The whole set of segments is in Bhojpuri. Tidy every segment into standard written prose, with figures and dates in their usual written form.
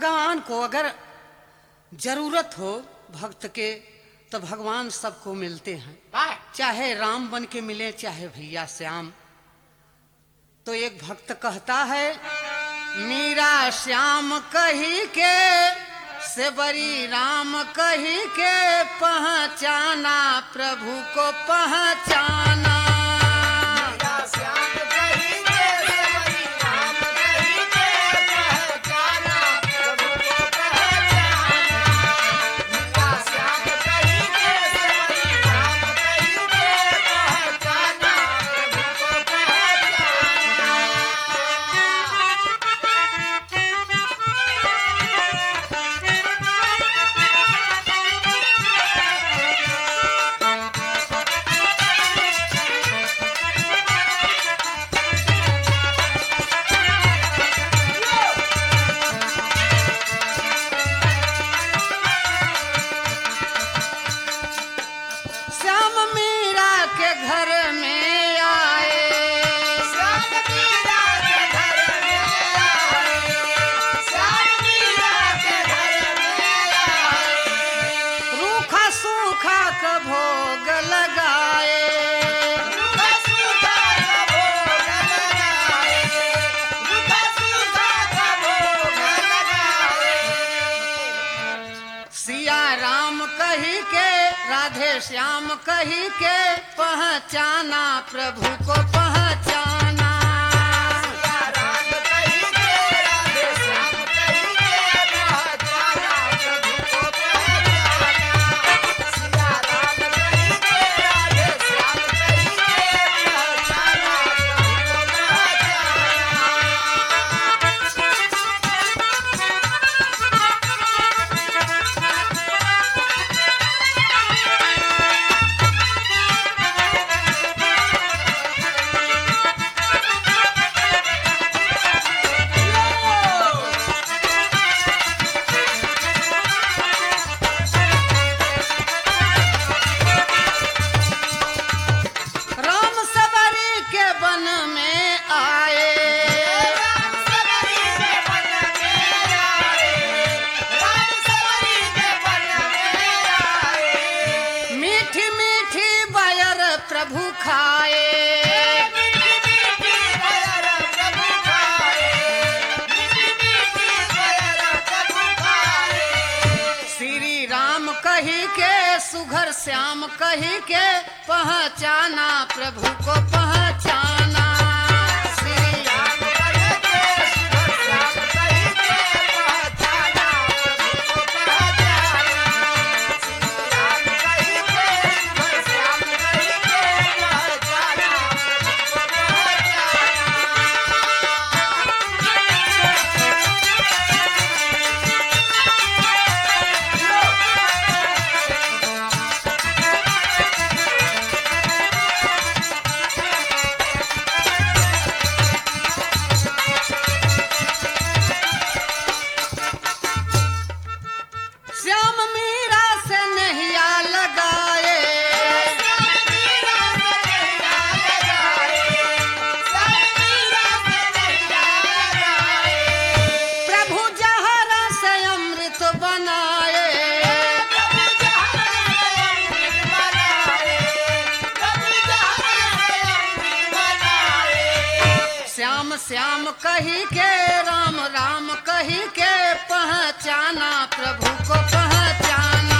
भगवान को अगर जरूरत हो भक्त के तो भगवान सबको मिलते हैं, चाहे राम बन के मिले चाहे भैया श्याम। तो एक भक्त कहता है मीरा श्याम कही के से बरी राम कही के पहचाना प्रभु को पहचाना। भोग लगाए सिया राम कही के राधे श्याम कही के पहचाना प्रभु को पहचाना। प्रभु खाए श्री राम कही के सुघर श्याम कही के पहचाना प्रभु को पहचाना। श्याम कही के राम राम कही के पहचाना प्रभु को पहचाना।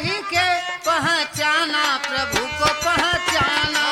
कही के पहचाना, प्रभु को पहचाना।